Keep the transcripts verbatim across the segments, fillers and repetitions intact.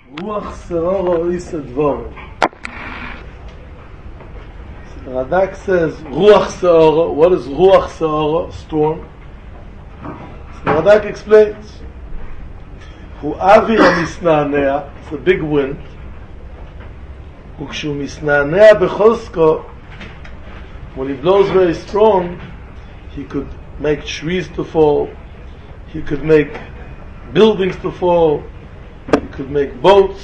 Ruach Seora Oisa Dvorim. So the Radak says Ruach Seora. What is Ruach Seora? Storm. So the Radak explains Hu Avir Misnanea. It's a big wind. Ukshu Misnanea Bechosko. When he blows very strong, he could make trees to fall. He could make buildings to fall. He could make boats.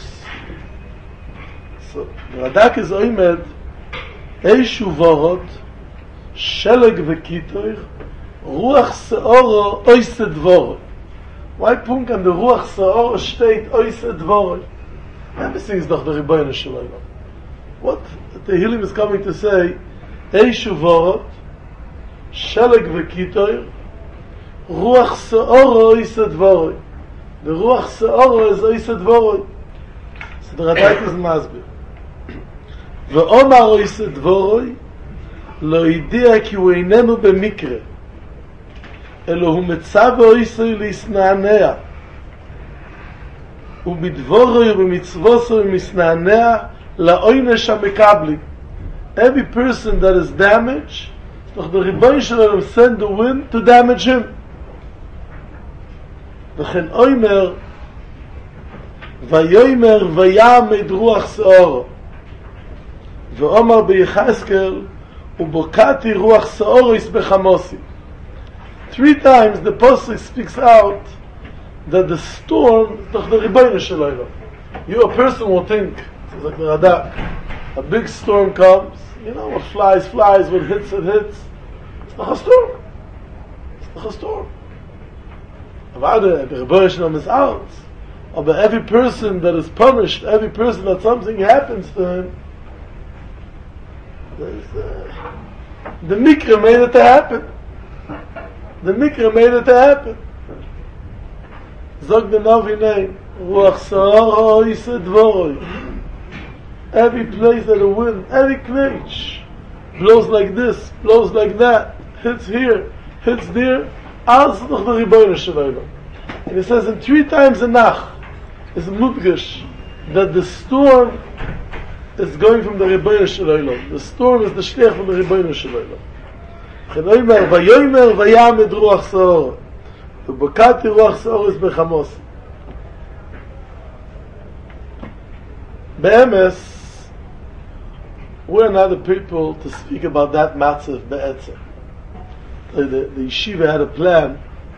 So the Radak is oimed Eishu vorot Sheleg v'kitoir Ruach Seora Oise Dvorot. Why punk on the Ruach Seora state Oise Dvorot? Everything is doch the Rebbeinu Shalom. What the Tehillim is coming to say, Eishu vorot Sheleg v'kitoir Ruach Seora Oise Dvorot. The Ruach Seora is Oise Dvorot. So the Radak is Masbir. Ve'omar Oise Dvorot lo idea ki hu einenu b'mikre elo hu metzav Oise lisna'anea ubidvorot u'b'mitzvosot u'misna'anea la'oinesh ha'mekabli. Every person that is damaged, the Rebbeinu Shalom send the wind to damage him. וכן אוימר ויומר ויעמד רוח סעור ואומר ביחזקאל ובוקעתי רוח סעוריס בחמוסי. Three times the Pasuk speaks out that the storm is the Rebbeinu Shalom. You, a person will think, it's like the Radak, a big storm comes, you know, what flies, flies, what hits, it hits. It's not a storm. It's not a storm. But the Rebbeinu Shalom is out. But every person that is punished, every person that something happens to him, uh, the Mikra made it to happen. The Mikra made it to happen. Zog the Navi name, Ruach Seora Oise Dvorot. Every place that the wind, every place blows like this, blows like that, hits here, hits there. Alles noch der Rebbeinu Shalom. And it says in three times a nach is mudgish that the storm is going from the Rebbeinu Shalom. The storm is the shliach from the Rebbeinu Shalom. And oimer vayomer vayamed ruach seora ubokati ruach seoris bechamos. Be'emes, we're not the people to speak about that matzav be'etzem. The, the, the yeshiva had a plan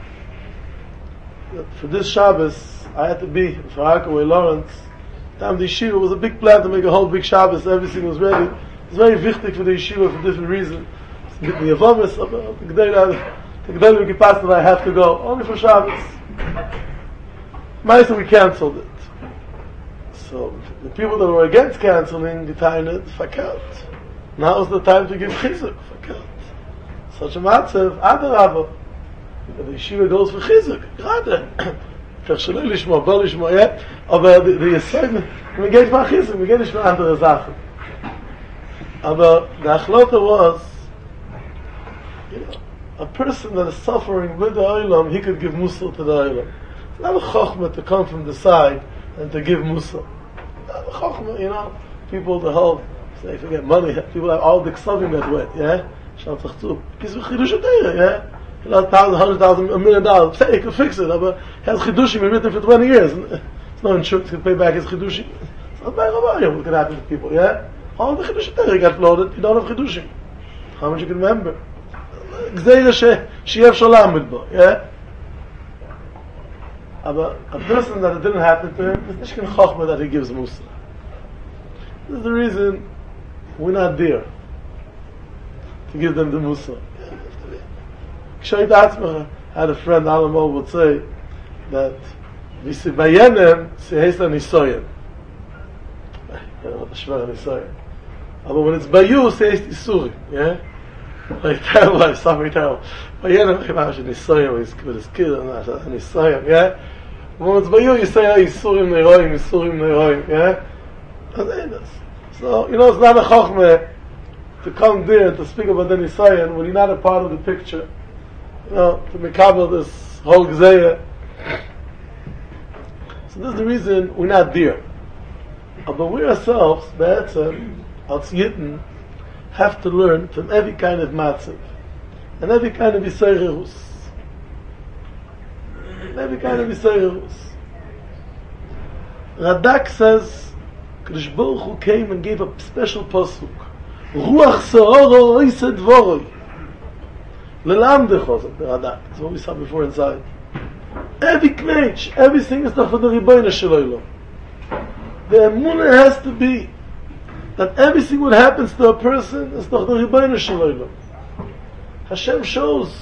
that for this Shabbos I had to be for Harkaway Lawrence. Time the yeshiva was a big plan to make a whole big Shabbos. Everything was ready. It's very wichtig for the yeshiva for different reasons. The Yavamis, the G'day we can pass that I have to go only for Shabbos. Ma'aseh we cancelled it. So the people that were against cancelling the time it fakelt. Now is the time to give chizuk fakelt. Such a matzav, adarabah. The yeshiva goes for chizuk. Gerade. Vielleicht shaloi lishmo, bo lishmo, yeah? Aber the yesod, we get for chizuk, we get nicht für andere Sachen. Aber the achlota was, you know, a person that is suffering with the oilam, he could give musal to the oilam. It's not a chokhmah to come from the side and to give musal. Not a chokhmah, you know. People to help, say, forget money, people have all the ksavim that way, yeah? Schaut sich zu. Gehst du Chidush Teire, yeah? He lost thousand, hundred thousand, a million dollars. Say, he could fix it, but he has Chidushim, he written for twenty years. It's no insurance, he can pay back his Chidushim. It's not bad about you, what can happen to people, yeah? All the Chidush Teire got floated, you don't have Chidushim. How much you can remember? Gzeira Sheyev Shalom with bo, yeah? But a person that it didn't happen to him, it's nicht kein Chochmah that he gives Musa. This is the reason we're not there. To give them the Musa. I had a friend, Alamo, would say that Visibayenem Sehesta Nisoyen. But when it's Bayu, Sehest Isuri. Yeah? Like terrible, I'm suffering terrible. Bayenem Nisoyen with his kid, Nisoyen, yeah? When it's Bayu, you say Isurim Neiroim, Isurim Neiroim, yeah? So, you know, it's not a Chochmeh to come there and to speak about the Nisayan when you're not a part of the picture, you know, to make up this whole Gzeya. So this is the reason we're not there. But we ourselves, Be'etzem, als Yitten, have to learn from every kind of matzav and every kind of Yisraelus. Every kind of Yisraelus. Radak says, Kadosh Baruch Hu came and gave a special pasuk. Ruach se'oro oise dvoroi. Lelamdecho, said the Radak. That's what we saw before inside. Every knetch, everything is for the Rebbeinu Shalom. The emunah has to be that everything what happens to a person is for the Rebbeinu Shalom. Hashem shows.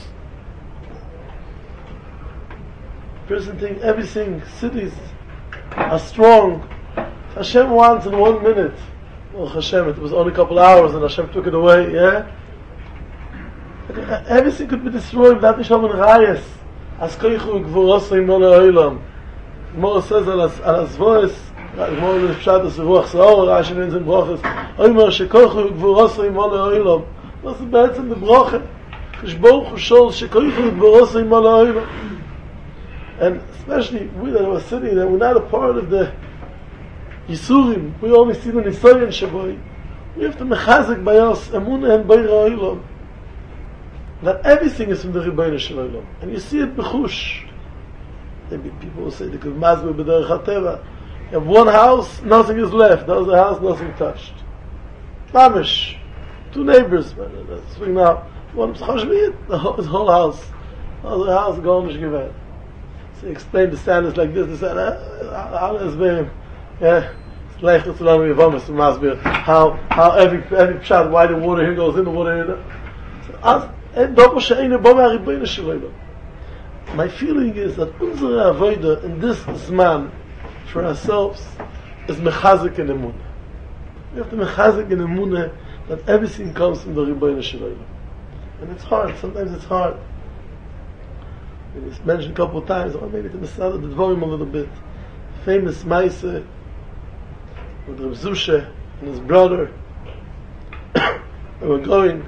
Person think everything, cities are strong. Hashem wants in one minute. Oh Hashem, it was only a couple hours and Hashem took it away, yeah? Everything could be destroyed without Hashem and Rayas. As koichu gvurosay mole oilam. Gemara says al azvois, Gemara is pshat as ruach saor, Rashi means in brachas. Oimer shekoichu gvurosay mole oilam. What's the bad in the bracha? Kadosh Baruch Hu shows shekoichu gvurosay mole oilam. And especially we that were sitting there, we're not a part of the Yisurim. We only see the Nisayan Shaboy. We have to mechazik by us, emunah and beira oilam. That everything is from the Rebbeinu Shalom. And you see it b'chush. Maybe people will say, they could mazbir b'derech hateva. You have one house, nothing is left. The other house, nothing touched. Mamish. Two neighbors. That's now. One the whole, his whole house. The other house, golnish given. So he explained the standards like this. He said, how is it? Yeah. How, how every, every pshat, why the water here goes in the water here. So, my feeling is that unsere avoda in this zman for ourselves is mechazik in emunah. We have to mechazik in emunah that everything comes from the Rebbeinu Shalom. And it's hard, sometimes it's hard. It's mentioned a couple of times, or maybe to Masada the Dvorim a little bit. Famous Maise with Reb Zusha and his brother. They were going.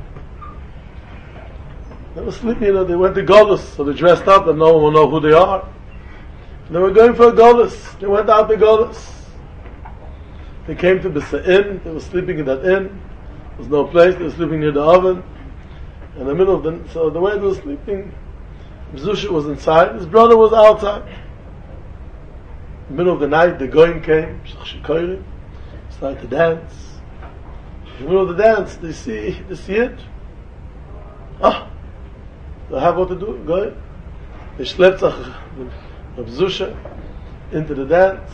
They were sleeping, you know, they went to Golus, so they dressed up and no one will know who they are. They were going for a Golus. They went out to Golus. They came to the inn, they were sleeping in that inn. There was no place, they were sleeping near the oven. In the middle of the, so the way they were sleeping, Zusha was inside, his brother was outside. In the middle of the night, the Goyim came, started to dance. In the middle of the dance, they see, they see it. Ah! They have what to do, go ahead. They schlepped Reb Zusha into the dance.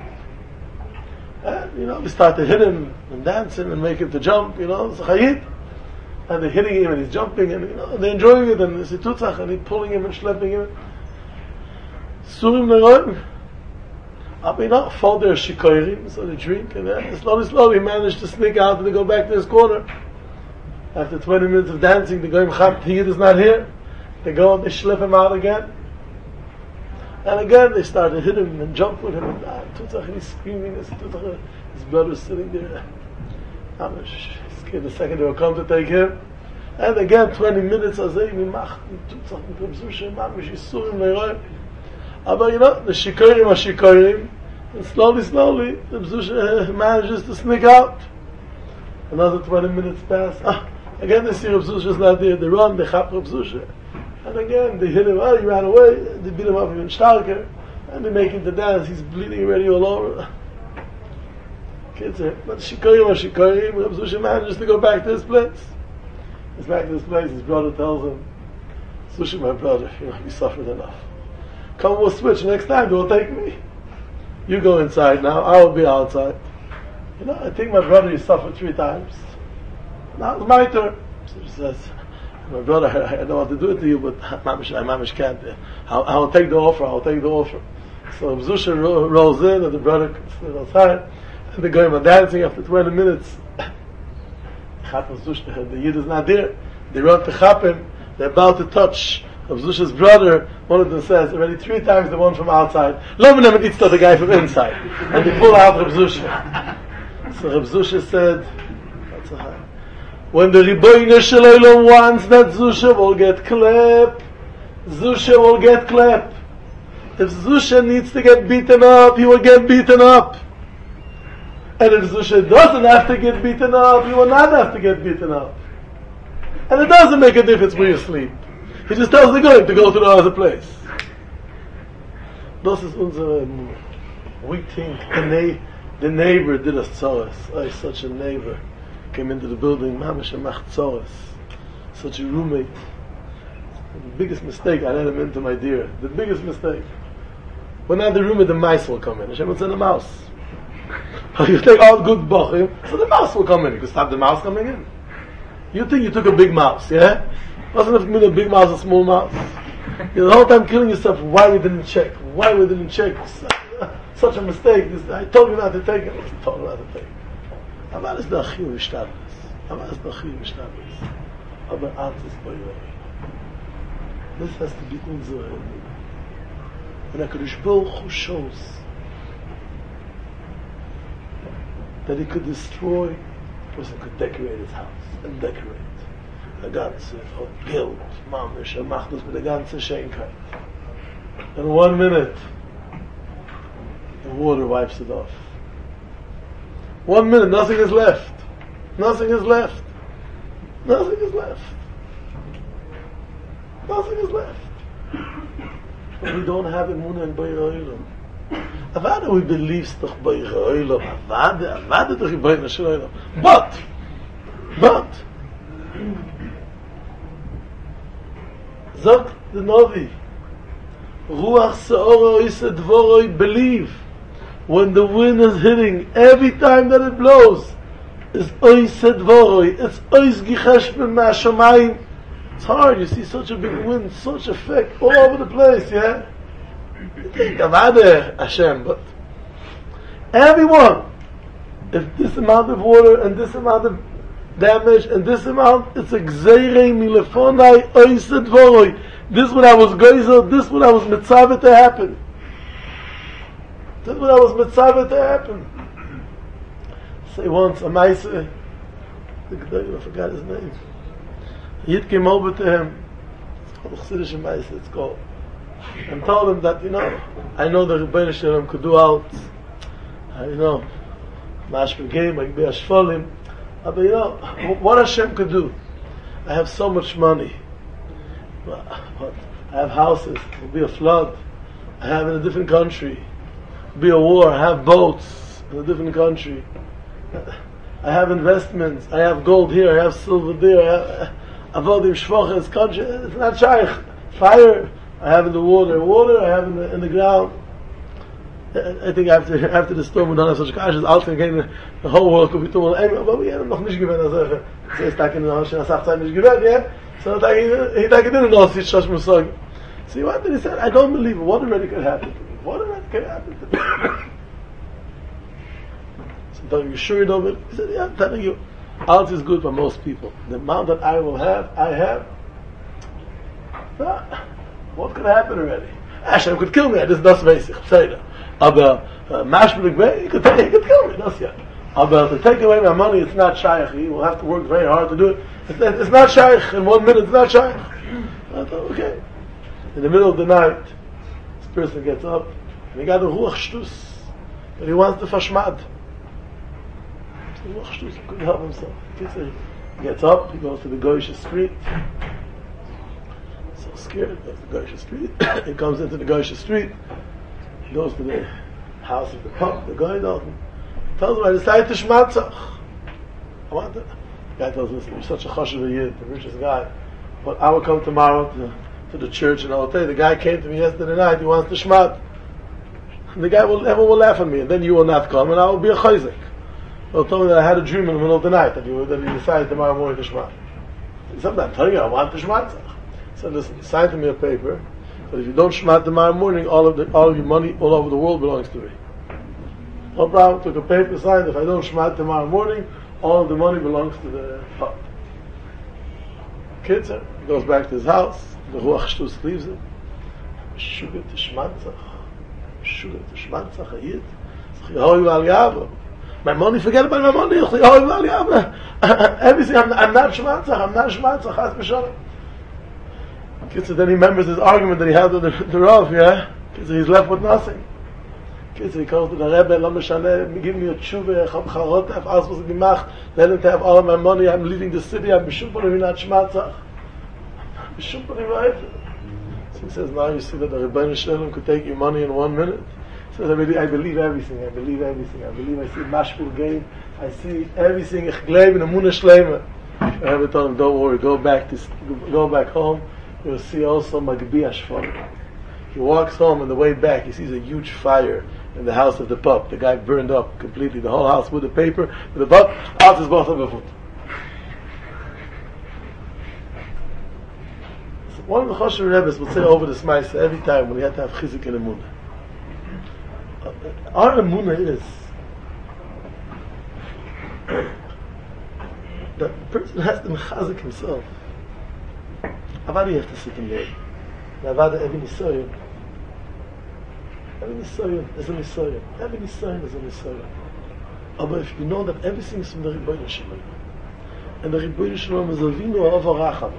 And, you know, we start to hit him and dance him and make him to jump, you know, it's a chayit. And they're hitting him and he's jumping and, you know, they're enjoying it and it's a tutzach and he's pulling him and schlepping him. Surim neroim. Up, you know, fall there shikoirim, so they drink and then slowly, slowly manage to sneak out and they go back to his corner. After twenty minutes of dancing, the Goyim Chab Tiyid is not here. They go and they schlep him out again. And again, they start to hit him and jump with him. And ah, he's screaming. His brother's sitting there. I'm scared the second they will come to take him. And again, twenty minutes, Azay, Mimach, Tutzach, Mimach, Mamish, Yisurim, Leiroim. But you know, the Shikorim are Shikorim. And slowly, slowly, the Bzusha manages to sneak out. Another twenty minutes pass. Ah, again, they see Reb Zusha's not there. They run, they chap Reb Zusha. And again, they hit him. Oh, he ran away. They beat him up even starker. And they make him to dance. He's bleeding already all over. Kids are, but Shikorim are Shikorim. Reb Zusha manages to go back to his place. He's back to his place. His brother tells him, Zusha, my brother, you know, you suffered enough. Come, we'll switch. Next time, they will take me. You go inside now. I will be outside. You know, I think my brother, he suffered three times. Now it's my turn. So she says, my brother, I, I don't want to do it to you, but Mamish, I Mamish can't. I'll, I'll take the offer, I'll take the offer. So Zusha ro- rolls in, and the brother sits outside, and they're going on dancing after twenty minutes. The Yid is not there. They run to chap him, they're about to touch Reb Zusha's brother. One of them says, already three times the one from outside, Lomin and eats the guy from inside. And they pull out Reb Zusha. So Reb Zusha said, that's a high. When the Rebbeinu Shalom wants that Zusha will get clap, Zusha will get clap. If Zusha needs to get beaten up, he will get beaten up. And if Zusha doesn't have to get beaten up, you will not have to get beaten up. And it doesn't make a difference where you sleep. He just tells the guy to go to the other place. Das ist unsere Emunah. We think the, na- the neighbor did us tzoros. Oh, such a neighbor came into the building, mamash macht tzoros. Such a roommate. The biggest mistake, I let him into my dear. The biggest mistake. When not the roommate, the mice will come in. Hashem will send a mouse. You take all good bochim, so the mouse will come in. You can stop the mouse coming in. You think you took a big mouse, yeah? Wasn't it mean a big mouse, a small mouse? You're the whole time killing yourself. Why we didn't check? Why we didn't check? Such a mistake. This, I told you not to take it. I told you not to take it. Aber alles da chiv ishtabes. Aber alles da chiv ishtabes. Aber alles bei euch. This has to be unsere Emunah. When HaKadosh Baruch Hu shows that he could destroy, a person could decorate his house and decorate the ganze, or build, mamish, and machdus with the ganze Schenkeit. In one minute, the water wipes it off. One minute, nothing is left. Nothing is left. Nothing is left. Nothing is left. But we don't have emunah in Beir Ha'olam. Avada we believe stoch Beir Ha'olam. Avada, avada doch in Beir Ha'olam. But, but, Zok the Novi, Ruach Se'oro Isa Dvoroi, believe when the wind is hitting, every time that it blows, is Isa Dvoroi, it's Ois Gicheshben Ma'ashamayim. It's hard, you see such a big wind, such effect all over the place, yeah? You think Avada Hashem, but everyone, if this amount of water and this amount of damage and this amount, it's a gzeirei milefonai oised voroi. This is what I was geizel, this is what I was mitzavet to happen. This is what I was mitzavet to happen. Say once, a maise, I forgot his name. Yid came over to him, it's called Chassidish maise, it's called, and told him that, you know, I know the Rebbeinu Shalom could do out, I know, mashpil game, I could be ashfolim, but you know, what Hashem could do. I have so much money. But I have houses. It will be a flood. I have in a different country. It will be a war. I have boats in a different country. I have investments. I have gold here. I have silver there. I have avodim shvoches country. It's not shaykh. Fire. I have in the water. Water. I have in the in the ground. I think after after the storm we don't have such crashes. Also again, the whole world could be told. But we have noch nicht given as a. So it's like in the house. I say nicht given, yeah. So that he he didn't know if it's just musag. See what did he say? I don't believe it. What already could happen to me? What already could happen to me? So are you sure you don't believe? He said, yeah, I'm telling you, alt is good for most people. The amount that I will have, I have. Ah, what could happen already? Hashem could kill me. I just das weiß ich. Say that. Aber mashblik way, he could he could kill me. That's yeah. Aber to take away my money, it's not shaykh. He will have to work very hard to do it. It's, it's not shaykh. In one minute, it's not shaykh. I thought, okay. In the middle of the night, this person gets up and he got a ruach shtus, but he wants to fashmad. Ruach shtus, he couldn't help himself. He gets up, he goes to the Goyish street. So scared, he goes to the Goyish street. He comes into the Goyish street. He goes to the house of the pump, the guy does. He tells him, I decided to shmatzach. I want it. The guy tells him, listen, you're such a chashuv yid, the richest guy. But I will come tomorrow to, to the church and I'll tell you, the guy came to me yesterday night, he wants to shmat. And the guy will, everyone will laugh at me, and then you will not come, and I will be a chayzik. He'll tell me that I had a dream in the middle of the night, that he, that he decided tomorrow morning to shmat. He said, I'm telling you, I want to shmatzach. He said, listen, sign to me a paper, but if you don't shmat tomorrow morning, all of the, all of your money all over the world belongs to me. No problem. Took a paper, signed. If I don't shmat tomorrow morning, all of the money belongs to the fund. Kids, he goes back to his house. The ruach shtus leaves him. Sugar to shmatzach. Sugar to shmatzach. A yid. Yehoy val yavo. My money. Forget about my money. Yehoy val yavo. Everything. I'm, I'm not shmatzach. I'm not shmatzach. Chas b'shalom. Kids, then he remembers his argument that he had with the, the Rav, yeah? Kids, he's left with nothing. Kids, he comes to the Rebbe, Lo Meshane, give me a tshuva, Chab Charot, I've asked for the Gimach, let him to have all of my money, I'm leaving the city, I'm B'shum Panim Minat Shmatzach. B'shum Panim V'ayfer. So he says, now you see that the Rebbeinu Shalom could take your money in one minute. He says, I believe, I believe everything, I believe everything, I believe, I see Mashpul Gain, I see everything, Ich Gleib in Amunah Shleima. I Rebbe told him, don't worry, go back to, go back home, you'll see also Magbi Ashfar. He walks home, on the way back, he sees a huge fire in the house of the pup. The guy burned up completely, the whole house with the paper, with the pup, out his both of the foot. So one of the Choshev Rebbes would say over the Smaisa every time when he had to have Chizik and Emunah. Our Emunah is that the person has to mechazik himself. Avada, you have to sit in there. Avada, every Nisoyim. Every Nisoyim is a Nisoyim. Every Nisoyim is a Nisoyim. But if you know that everything is from the Rebbeinu Shalom, and the Rebbeinu Shalom is Avinu Avaracham,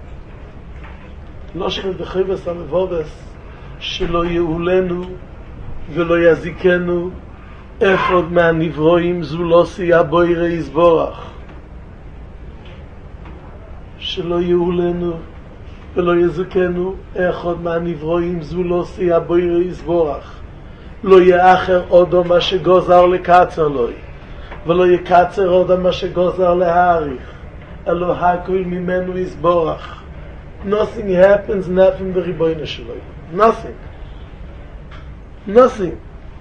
לא שבחייבס המבובס שלא יאולנו ולא יזיקנו אחד מהנברואים זו לא סייע בוירי יסבורך שלא יאולנו ולא יזיקנו אחד מהנברואים זו לא סייע בוירי יסבורך לא יאחר עודו מה שגוזר לקצר לוי ולא יקצר עודו מה שגוזר להאריך אלו הכל ממנו יסבורך. Nothing happens not from the Rebbeinu Shalom. Nothing. Nothing.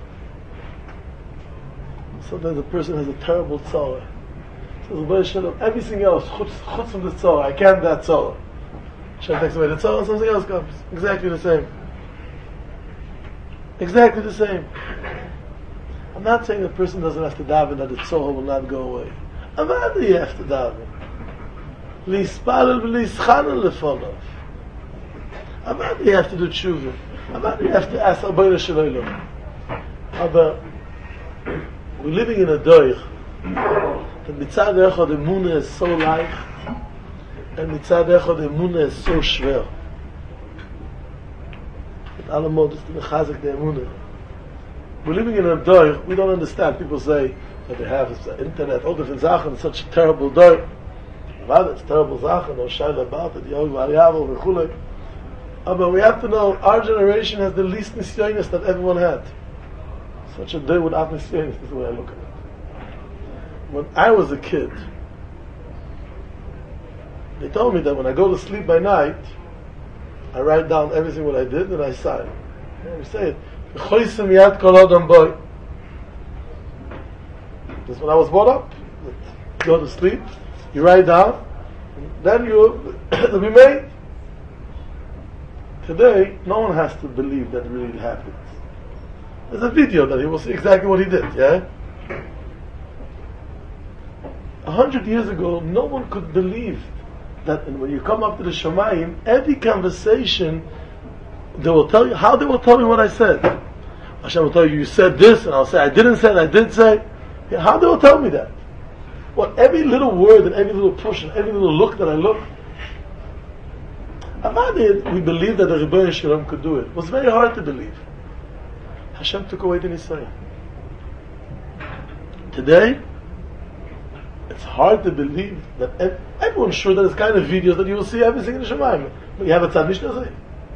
Sometimes a person has a terrible tzara. Says Rebbeinu Shalom, everything else, chutz, chutz from the tzara, I can't that tzara. Hashem takes away the tzara, and something else comes. Exactly the same. Exactly the same. I'm not saying a person doesn't have to daven that the tzara will not go away. I'm not that you have to daven. Lispalel v'lischanel lefonav. Amad you have to do tshuva. Amad you have to ask Rabbeinu Shalom. But we're living in a doich that mitzad echad emunah is so leicht and mitzad echad emunah is so schwer. But alamod is to mechazik the emunah. We're living in a doich, we don't understand. People say that they have the internet, all different zachen, such a terrible doich. Well, it's terrible zachen, no shaila about it, Yog Variavel, V'chulek. But we have to know, our generation has the least nisyonis that everyone had. Such a day without nisyonis, this is the way I look at it. When I was a kid, they told me that when I go to sleep by night, I write down everything what I did and I sign. And we say it. V'choysem yad kol odom boy. That's when I was brought up. Go to sleep. You write down, then you will be made. Today, no one has to believe that it really happened. There's a video that he will see exactly what he did, yeah? A hundred years ago, no one could believe that when you come up to the Shamayim, every conversation, they will tell you, how they will tell you what I said. Hashem will tell you, you said this, and I'll say, I didn't say it, I did say. Yeah, how they will tell me that? What every little word and every little push and every little look that I look, about it, we believed that the Rebbeinu Shalom could do it. It was very hard to believe. Hashem took away the Nisayon. Today, it's hard to believe that ev- everyone's sure that it's kind of videos that you will see everything in the Shemaim. But you have a tzad mishnah.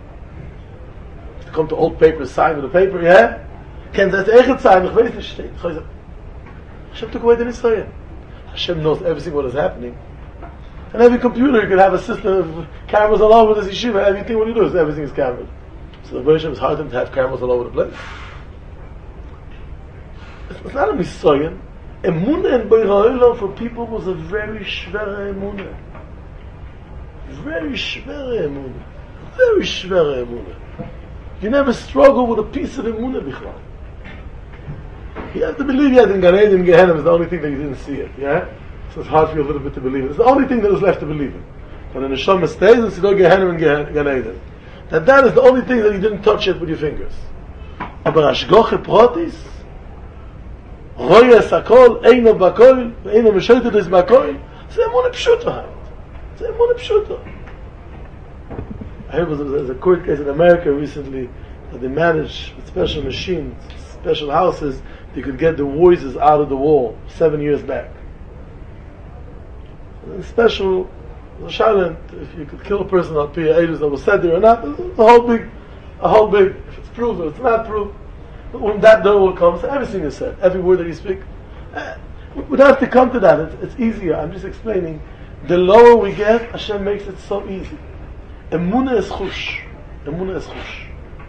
To come to old papers, sign with the paper, yeah? Ken das echt sein, ich weiß nicht, steht. Hashem took away the Nisayon. Hashem knows everything what is happening. And every computer, you can have a system of cameras all over this yeshiva. Everything what you do is everything is camera. So the version is hard to have cameras all over the place. It's not a misoyan. Emunah in Beirah for people was a very shvere emunah. Very shvere emunah. Very shvere emunah. You never struggle with a piece of emunah bichlal. You have to believe yet in Gan Eden, Gehenna is the only thing that you didn't see it, yeah? So it's hard for you a little bit to believe it. It's the only thing that is left to believe in. When the Neshama stays, it's still Gehenna and Gan Eden. That that is the only thing that you didn't touch it with your fingers. Aber Ashgoche Protis, Royes Hakol, Eino Bakol, Eino Meshotet is Bakol, זה אמונה פשוטה. זה אמונה פשוטה. I heard there was a court case in America recently that they managed with special machines special houses, you could get the voices out of the wall seven years back. And special, Shalant, if you could kill a person on P A that was said there or not, a whole big, a whole big, if it's proved or it's not proved. But when that door comes, everything is said, every word that you speak. Uh, we don't have to come to that, it's, it's easier. I'm just explaining. The lower we get, Hashem makes it so easy. Emunah is chush. Emunah is chush.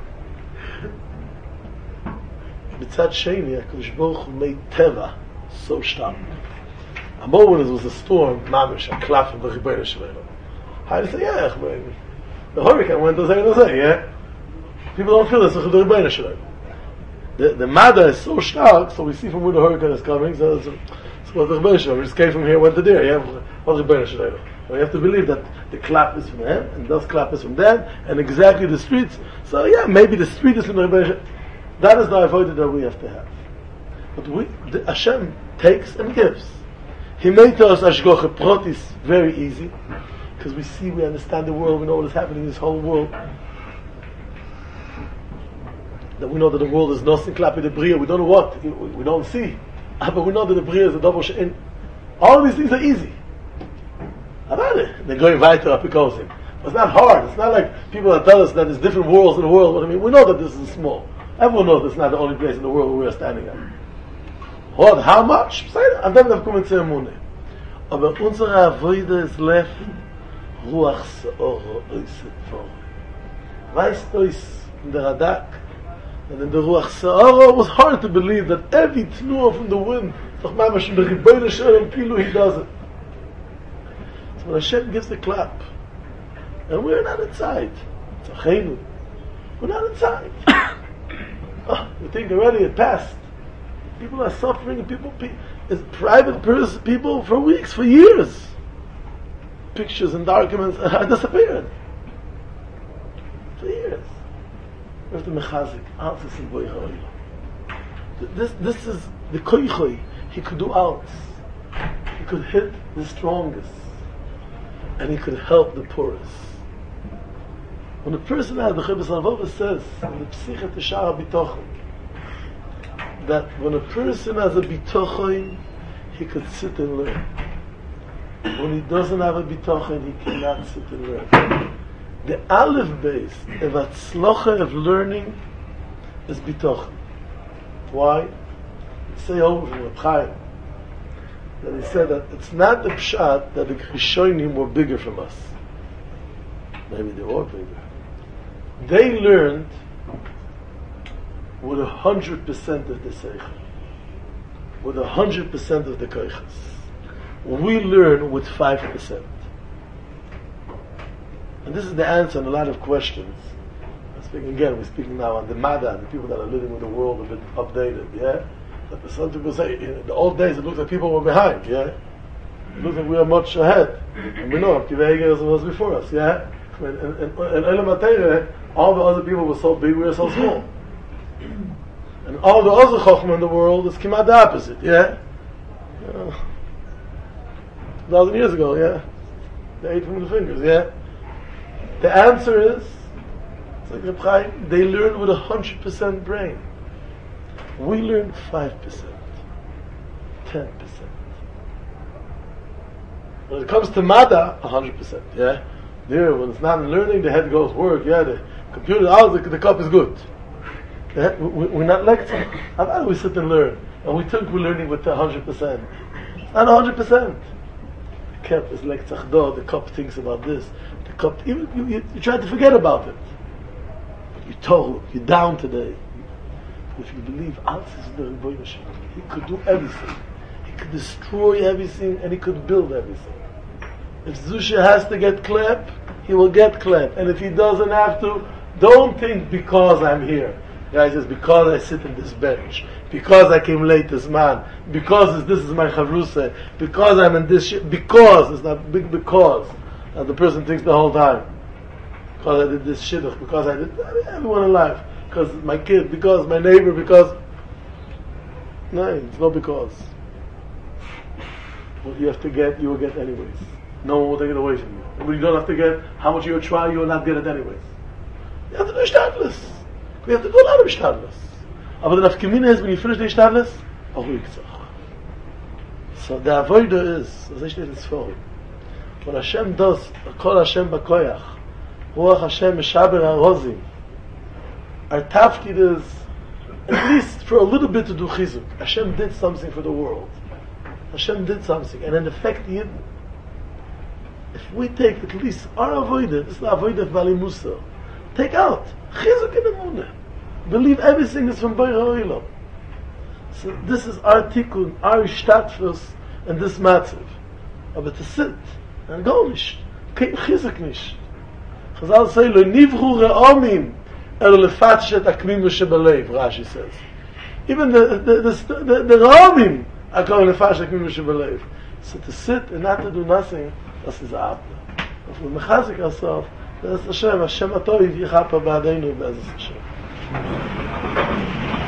B'tzad sheni, HaKadosh Baruch Hu made Teva so stark. A moment it was a storm, mamish, a klaf of the Rebbeinu Shalom. How do you say, yeah, maybe. The hurricane went to say, to say, yeah. People don't feel this with the Rebbeinu Shalom. The the Mada is so stark, so we see from where the hurricane is coming. So it's, it's what the Rebbeinu Shalom. We just came from here, went to there. Yeah, what the Rebbeinu Shalom. We have to believe that the clap is from him, and those clap is from them, and exactly the streets. So yeah, maybe the street is from the Rebbeinu Shalom. That is the avodah that we have to have. But we, the, Hashem takes and gives. He made to us Ashgocha Protis very easy, because we see, we understand the world, we know what is happening in this whole world. That we know that the world is nothing klapi the bria. We don't know what, we don't see, but we know that the bria is a double she'in. All these things are easy. About it, they're going weiter up because him. It's not hard. It's not like people that tell us that there's different worlds in the world. What I mean, we know that this is small. Everyone knows it's not the only place in the world where we are standing at. What? How much? And then they've come into Emunah. Aber unsere Avoide is left Ruach Se'oro Oiset Vor. Weißt du es in der Radak? And in the Ruach Se'oro it was hard to believe that every tnuah from the wind, doch mamash in the Rebbeinu Shalom Pilu, he does it. So when Hashem gives the clap, and we're not inside, it's Achenu, we're not inside. Oh, we think already it passed. People are suffering, people, pe- it's private pers- people for weeks, for years. Pictures and documents are disappeared. For years. Where's the mechazik? Altis and boy ha'olam. This, this is the koichoi. He could do alts. He could hit the strongest. And he could help the poorest. When a person has the Chibas Alvova says in the Psichet Shara Bitochon that when a person has a Bitochon, he could sit and learn. When he doesn't have a Bitochon, he cannot sit and learn. The Aleph base of Atzlocha of learning is Bitochon. Why? Say over from Reb Chaim that he said that it's not the Pshat that the Rishonim were bigger from us. Maybe they were bigger. They learned with a hundred percent of the seichel, with a hundred percent of the koiches. We learn with five percent. And this is the answer on a lot of questions. I'm speaking again, we're speaking now on the Mada, the people that are living with the world a bit updated, yeah? That some people say, in the old days it looks like people were behind, yeah? It looks like we are much ahead. And we know, Kivei was before us, yeah? And, and, and, and Elam HaTeireh, all the other people were so big, we were so small. And all the other Chochmah in the world is Kimat the opposite, yeah? You know, two thousand years ago, yeah? They ate from the fingers, yeah? The answer is, it's like Reb Chaim, they learn with a hundred percent brain. We learn five percent, ten percent. When it comes to Mada, a hundred percent, yeah? There, when it's not in learning, the head goes work, yeah, the computer, oh, the, the cup is good. Yeah? We, we're not lecturing. How about we sit and learn? And we think we're learning with a hundred percent. It's not a hundred percent. The cup is like tzachdo, the cup thinks about this. The cup, even, you, you, you try to forget about it. But you're told, you're down today. If you believe, Alts is the Rebbeinu Shalom. He could do everything. He could destroy everything and he could build everything. If Zusha has to get clap, he will get clap. And if he doesn't have to, don't think because I'm here. Guys, it's because I sit in this bench. Because I came late this man. Because this is my chavrusa. Because I'm in this shit. Because, it's not big because. And the person thinks the whole time. Because I did this shidduch. Because I did, I mean, everyone in life. Because my kid. Because my neighbor. Because. No, it's not because. What you have to get, you will get anyways. No one will take it away from you. And when you don't have to get, how much you will try, you will not get it anyways. You have to do shtadlis. We have to do a lot of shtadlis. Aber the nafkamina is, when you finish the ishtadlis, a ruhig zach. So the avoida is, as I state this for, when Hashem does, kol Hashem b'koyach, ruach Hashem meshaber ha'rozim, our tafkid is, at least for a little bit to do chizuk. Hashem did something for the world. Hashem did something, and in effect, Yidden, if we take at least our avodah, this is the avodah of Bali Musa, take out chizuk in the munah. Believe everything is from Boyer Ha'olam. So this is our tikkun, our shtatfus, and this matzav. Aber to sit and go nicht, kein chizuk nicht. Chazal say, lo nivru re'omim, el lefatshet akmimu shebalev, Rashi says. Even the the the the, the re'omim are called lefatshet akmimu shebalev. So to sit and not to do nothing, das ist abda. If we mechazik ourselves, that's Hashem, Hashem atoiv yichapa ba'adeinu, Be'ezus Hashem.